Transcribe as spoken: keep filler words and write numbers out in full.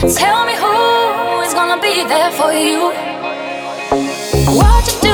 Tell me who is gonna be there for you. What you do